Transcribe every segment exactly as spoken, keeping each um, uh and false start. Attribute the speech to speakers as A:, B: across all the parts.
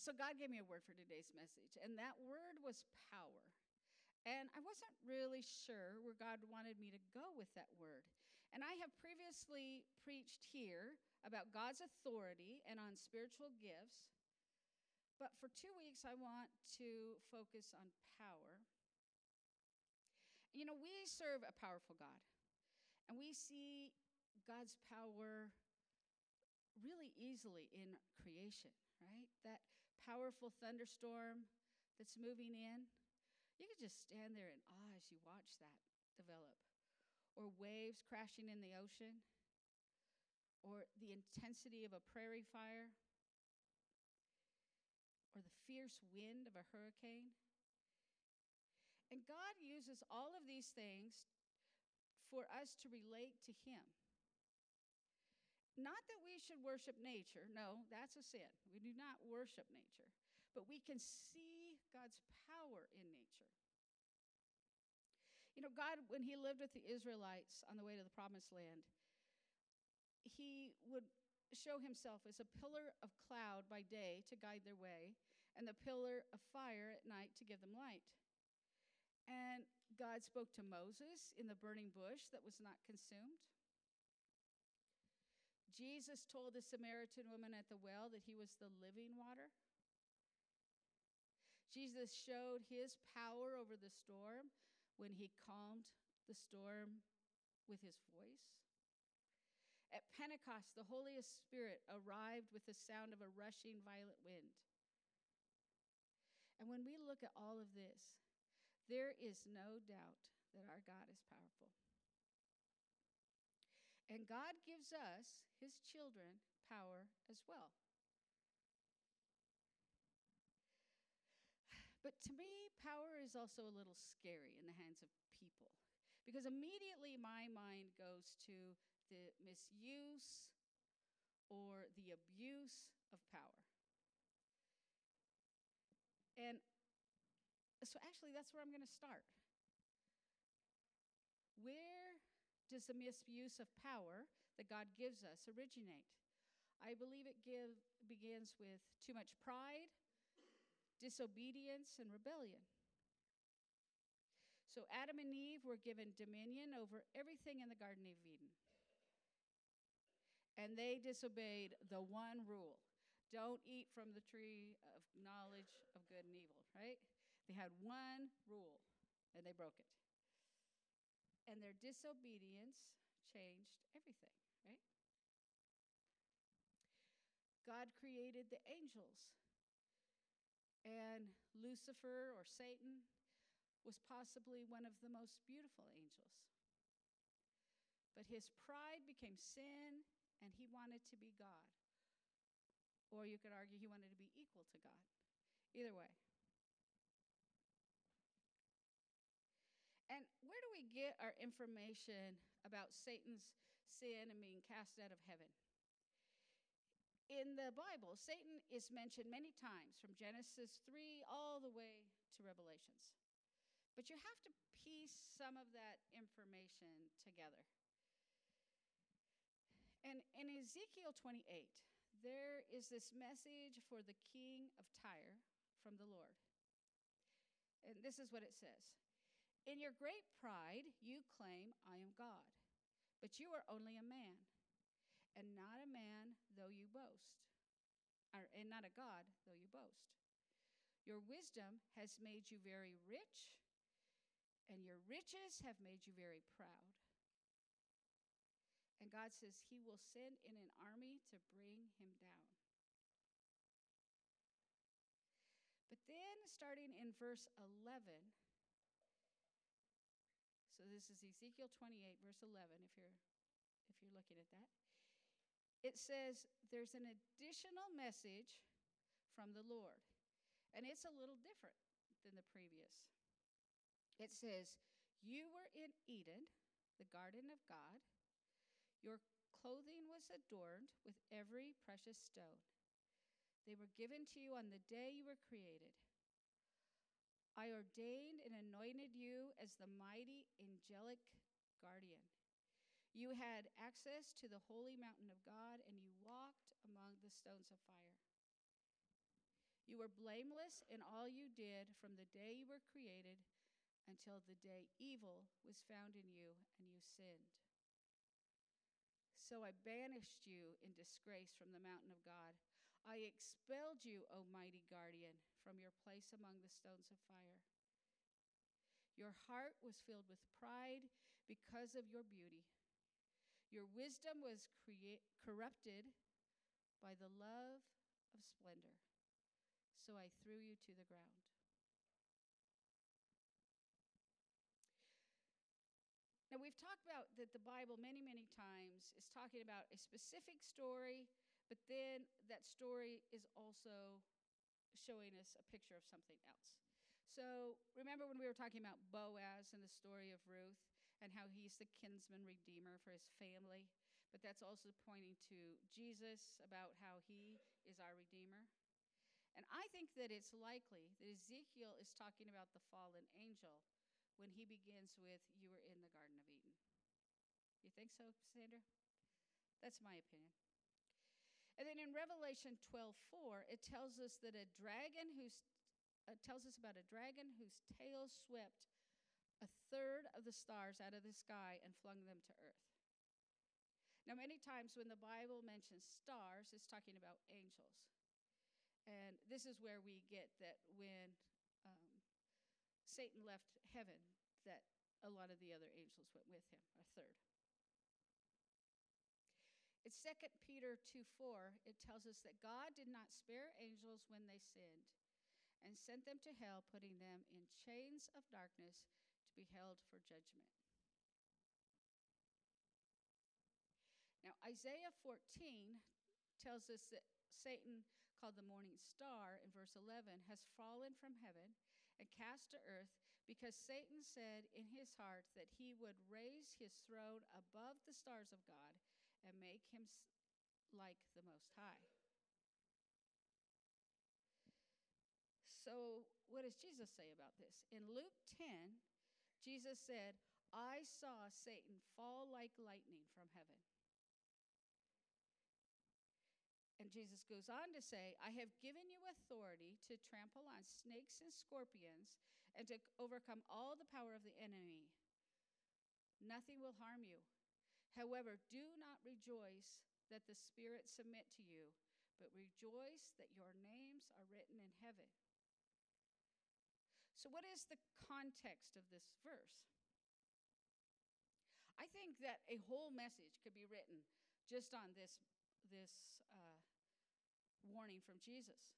A: So God gave me a word for today's message, and that word was power. And I wasn't really sure where God wanted me to go with that word. And I have previously preached here about God's authority and on spiritual gifts. But for two weeks, I want to focus on power. You know, we serve a powerful God, and we see God's power really easily in creation, right? That powerful thunderstorm that's moving in. You could just stand there in awe as you watch that develop. Or waves crashing in the ocean. Or the intensity of a prairie fire. Or the fierce wind of a hurricane. And God uses all of these things for us to relate to Him. Not that we should worship nature. No, that's a sin. We do not worship nature. But we can see God's power in nature. You know, God, when He lived with the Israelites on the way to the Promised Land, He would show Himself as a pillar of cloud by day to guide their way, and the pillar of fire at night to give them light. And God spoke to Moses in the burning bush that was not consumed. Jesus told the Samaritan woman at the well that He was the living water. Jesus showed His power over the storm when He calmed the storm with His voice. At Pentecost, the Holy Spirit arrived with the sound of a rushing violet wind. And when we look at all of this, there is no doubt that our God is powerful. And God gives us, His children, power as well. But to me, power is also a little scary in the hands of people. Because immediately my mind goes to the misuse or the abuse of power. And so actually, that's where I'm going to start. Where does the misuse of power that God gives us originate? I believe it give, begins with too much pride, disobedience, and rebellion. So Adam and Eve were given dominion over everything in the Garden of Eden. And they disobeyed the one rule. Don't eat from the tree of knowledge of good and evil, right? They had one rule, and they broke it. And their disobedience changed everything, right? God created the angels. And Lucifer, or Satan, was possibly one of the most beautiful angels. But his pride became sin, and he wanted to be God. Or you could argue he wanted to be equal to God. Either way. And where do we get our information about Satan's sin and being cast out of heaven? In the Bible, Satan is mentioned many times, from Genesis three all the way to Revelations. But you have to piece some of that information together. And in Ezekiel twenty-eight, there is this message for the king of Tyre from the Lord. And this is what it says. In your great pride, you claim, I am God, but you are only a man, and not a man, though you boast, or, and not a God, though you boast. Your wisdom has made you very rich, and your riches have made you very proud. And God says he will send in an army to bring him down. But then, starting in verse eleven, so this is Ezekiel twenty-eight, verse eleven, if you're if you're looking at that. It says there's an additional message from the Lord. And it's a little different than the previous. It says, you were in Eden, the garden of God. Your clothing was adorned with every precious stone. They were given to you on the day you were created. I ordained and anointed you as the mighty angelic guardian. You had access to the holy mountain of God, and you walked among the stones of fire. You were blameless in all you did from the day you were created until the day evil was found in you and you sinned. So I banished you in disgrace from the mountain of God. I expelled you, O mighty guardian, from your place among the stones of fire. Your heart was filled with pride because of your beauty. Your wisdom was crea- corrupted by the love of splendor. So I threw you to the ground. Now, we've talked about that the Bible many, many times is talking about a specific story, but then that story is also showing us a picture of something else. So remember when we were talking about Boaz and the story of Ruth and how he's the kinsman redeemer for his family, but that's also pointing to Jesus about how he is our redeemer. And I think that it's likely that Ezekiel is talking about the fallen angel when he begins with, you were in the Garden of Eden. You think so, Sandra? That's my opinion. And then in Revelation twelve four, it tells us that a dragon who's uh, tells us about a dragon whose tail swept a third of the stars out of the sky and flung them to earth. Now, many times when the Bible mentions stars, it's talking about angels. And this is where we get that when um, Satan left heaven, that a lot of the other angels went with him, a third. In Second Peter two four, it tells us that God did not spare angels when they sinned and sent them to hell, putting them in chains of darkness to be held for judgment. Now, Isaiah fourteen tells us that Satan, called the morning star in verse eleven, has fallen from heaven and cast to earth because Satan said in his heart that he would raise his throne above the stars of God and make him like the Most High. So what does Jesus say about this? In Luke ten, Jesus said, I saw Satan fall like lightning from heaven. And Jesus goes on to say, I have given you authority to trample on snakes and scorpions and to overcome all the power of the enemy. Nothing will harm you. However, do not rejoice that the spirits submit to you, but rejoice that your names are written in heaven. So what is the context of this verse? I think that a whole message could be written just on this, this uh, warning from Jesus.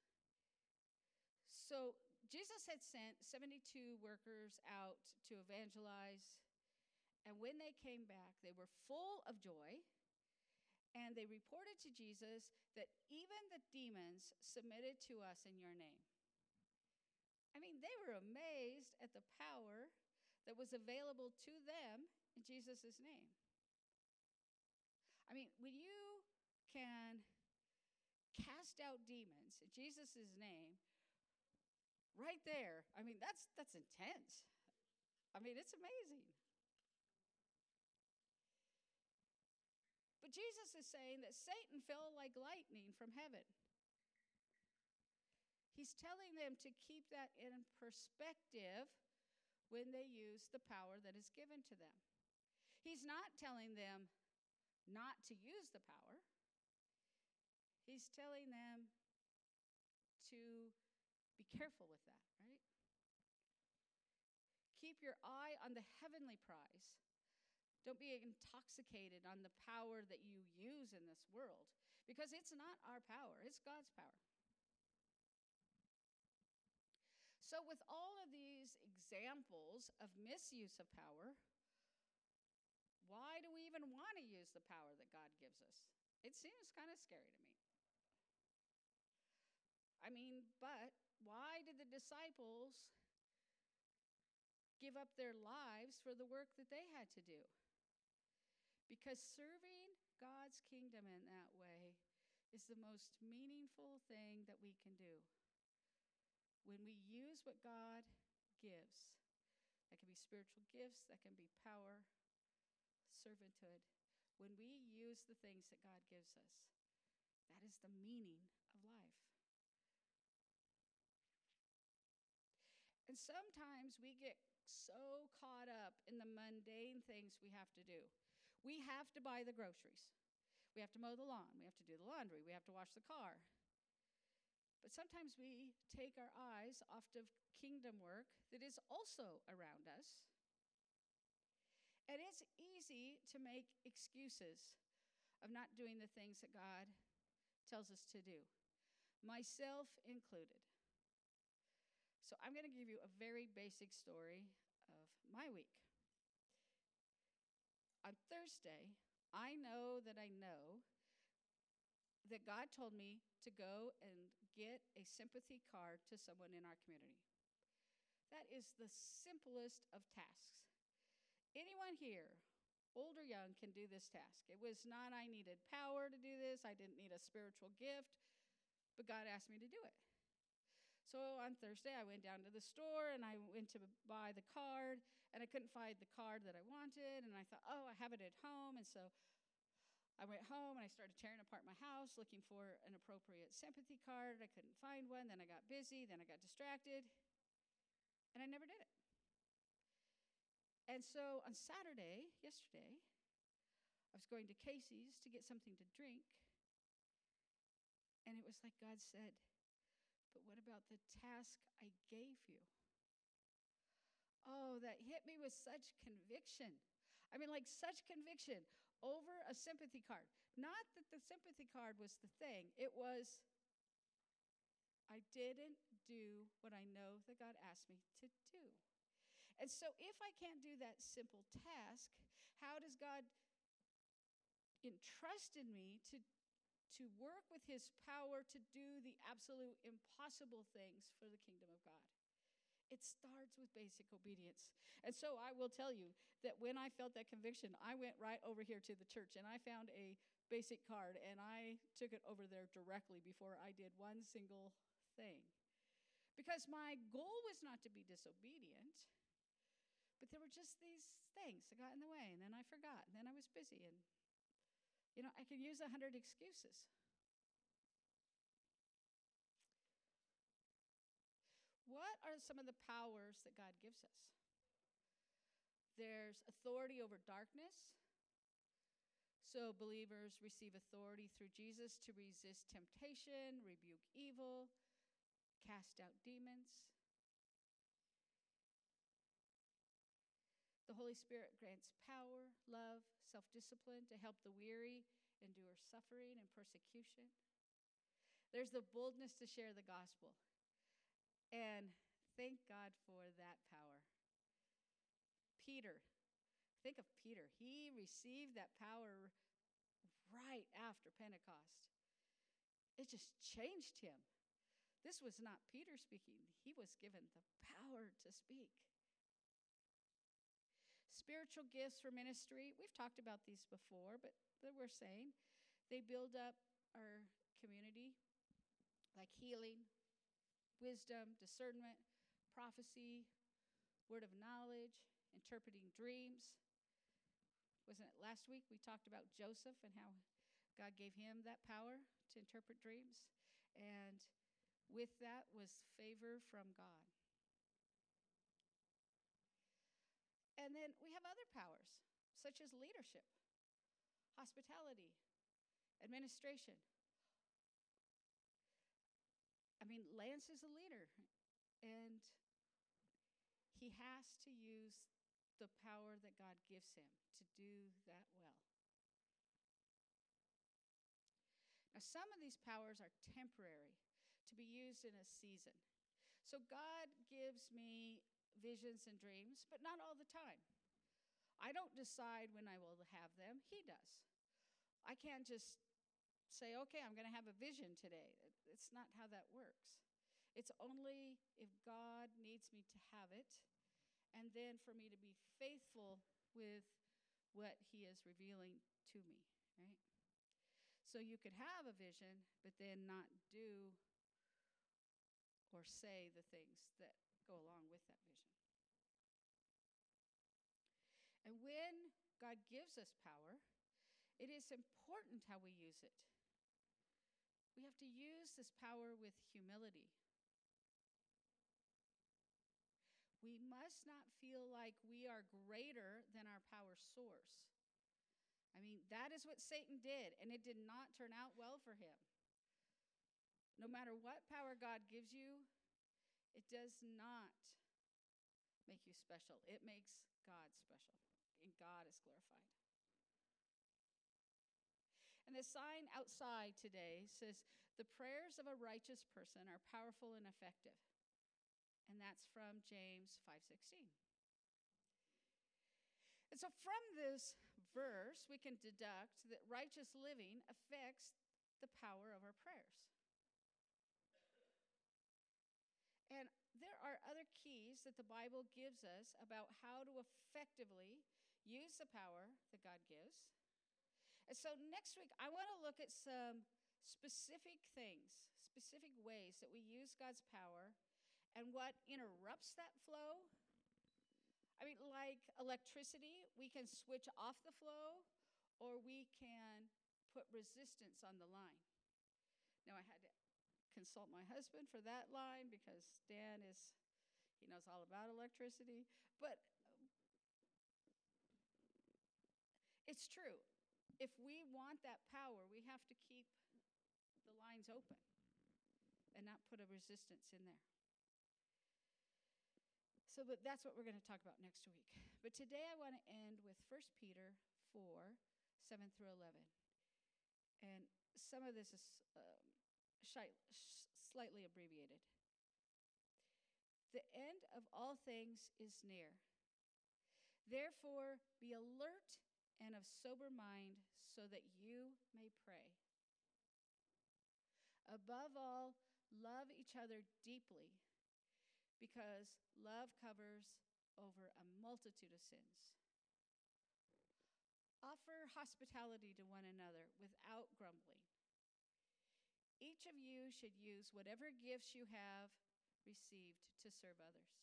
A: So Jesus had sent seventy-two workers out to evangelize, and when they came back, they were full of joy, and they reported to Jesus that even the demons submitted to us in your name. I mean, they were amazed at the power that was available to them in Jesus' name. I mean, when you can cast out demons in Jesus' name, right there, I mean, that's that's intense. I mean, it's amazing. But Jesus is saying that Satan fell like lightning from heaven. He's telling them to keep that in perspective when they use the power that is given to them. He's not telling them not to use the power. He's telling them to be careful with that, right? Keep your eye on the heavenly prize. Don't be intoxicated on the power that you use in this world, because it's not our power, it's God's power. So with all of these examples of misuse of power, why do we even want to use the power that God gives us? It seems kind of scary to me. I mean, but why did the disciples give up their lives for the work that they had to do? Because serving God's kingdom in that way is the most meaningful thing that we can do. When we use what God gives, that can be spiritual gifts, that can be power, servanthood. When we use the things that God gives us, that is the meaning of life. And sometimes we get so caught up in the mundane things we have to do. We have to buy the groceries. We have to mow the lawn. We have to do the laundry. We have to wash the car. But sometimes we take our eyes off of kingdom work that is also around us. And it's easy to make excuses of not doing the things that God tells us to do, myself included. So I'm going to give you a very basic story of my week. On Thursday, I know that I know that God told me to go and get a sympathy card to someone in our community. That is the simplest of tasks. Anyone here, old or young, can do this task. It was not I needed power to do this. I didn't need a spiritual gift, but God asked me to do it. So on Thursday, I went down to the store, and I went to buy the card, and I couldn't find the card that I wanted, and I thought, oh, I have it at home, and so I went home, and I started tearing apart my house, looking for an appropriate sympathy card. I couldn't find one. Then I got busy. Then I got distracted, and I never did it. And so on Saturday, yesterday, I was going to Casey's to get something to drink, and it was like God said, but what about the task I gave you? Oh, that hit me with such conviction. I mean, like such conviction over a sympathy card. Not that the sympathy card was the thing. It was, I didn't do what I know that God asked me to do. And so if I can't do that simple task, how does God entrust in me to to work with his power to do the absolute impossible things for the kingdom of God? It starts with basic obedience. And so I will tell you that when I felt that conviction, I went right over here to the church, and I found a basic card, and I took it over there directly before I did one single thing. Because my goal was not to be disobedient, but there were just these things that got in the way, and then I forgot, and then I was busy, and you know, I could use a hundred excuses. What are some of the powers that God gives us? There's authority over darkness. So believers receive authority through Jesus to resist temptation, rebuke evil, cast out demons. The Holy Spirit grants power, love, self-discipline to help the weary endure suffering and persecution. There's the boldness to share the gospel. And thank God for that power. Peter, think of Peter. He received that power right after Pentecost. It just changed him. This was not Peter speaking. He was given the power to speak. Spiritual gifts for ministry. We've talked about these before, but we're saying they build up our community, like healing, wisdom, discernment, prophecy, word of knowledge, interpreting dreams. Wasn't it last week we talked about Joseph and how God gave him that power to interpret dreams? And with that was favor from God. And then we have other powers, such as leadership, hospitality, administration. I mean, Lance is a leader, and he has to use the power that God gives him to do that well. Now, some of these powers are temporary, to be used in a season. So God gives me visions and dreams, but not all the time. I don't decide when I will have them. He does. I can't just say, okay, I'm going to have a vision today. It's not how that works. It's only if God needs me to have it, and then for me to be faithful with what he is revealing to me, right? So you could have a vision, but then not do or say the things that go along with that vision. And when God gives us power, it is important how we use it. We have to use this power with humility. we must not feel like we are greater than our power source. I mean, that is what Satan did, and it did not turn out well for him. No matter what power God gives you, it does not make you special. It makes God special, and God is glorified. And the sign outside today says, "The prayers of a righteous person are powerful and effective." And that's from James five sixteen. And so from this verse, we can deduct that righteous living affects the power of our prayers. And there are other keys that the Bible gives us about how to effectively use the power that God gives. And so next week, I want to look at some specific things, specific ways that we use God's power and what interrupts that flow. I mean, like electricity, we can switch off the flow or we can put resistance on the line. Now, I had to consult my husband for that line because Dan is, he knows all about electricity. But it's true. If we want that power, we have to keep the lines open and not put a resistance in there. So but that's what we're going to talk about next week. But today I want to end with First Peter four, seven through eleven. And some of this is um, shy, sh- slightly abbreviated. "The end of all things is near. Therefore, be alert and of sober mind so that you may pray. Above all, love each other deeply, because love covers over a multitude of sins. Offer hospitality to one another without grumbling. Each of you should use whatever gifts you have received to serve others.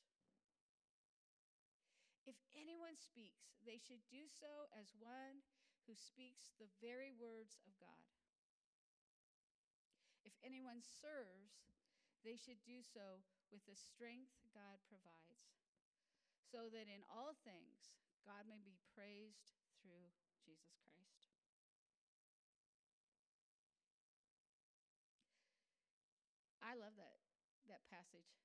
A: If anyone speaks, they should do so as one who speaks the very words of God. If anyone serves, they should do so with the strength God provides, so that in all things God may be praised through Jesus Christ." I love that, that passage.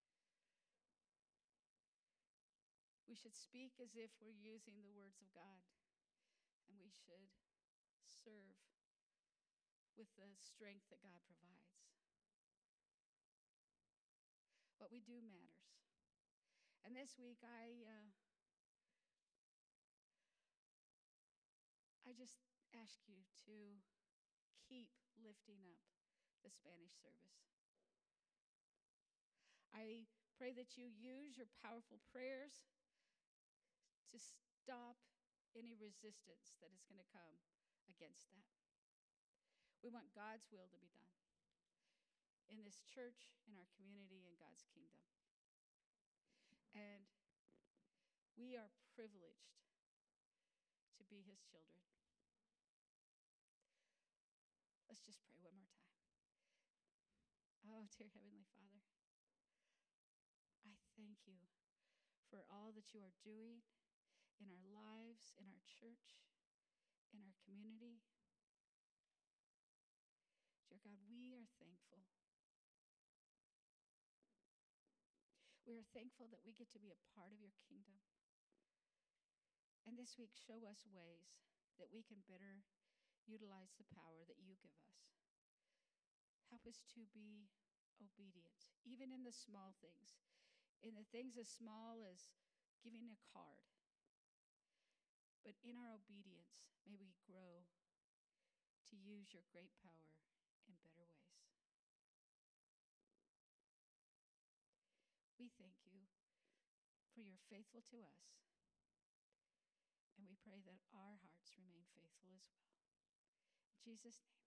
A: We should speak as if we're using the words of God, and we should serve with the strength that God provides. What we do matters. And this week, I uh, I just ask you to keep lifting up the Spanish service. I pray that you use your powerful prayers to stop any resistance that is going to come against that. We want God's will to be done in this church, in our community, in God's kingdom. And we are privileged to be his children. Let's just pray one more time. Oh, dear Heavenly Father, I thank you for all that you are doing in our lives, in our church, in our community. Dear God, we are thankful. We are thankful that we get to be a part of your kingdom. And this week, show us ways that we can better utilize the power that you give us. Help us to be obedient, even in the small things, in the things as small as giving a card. But in our obedience, may we grow to use your great power in better ways. We thank you for you're faithful to us, and we pray that our hearts remain faithful as well. In Jesus' name.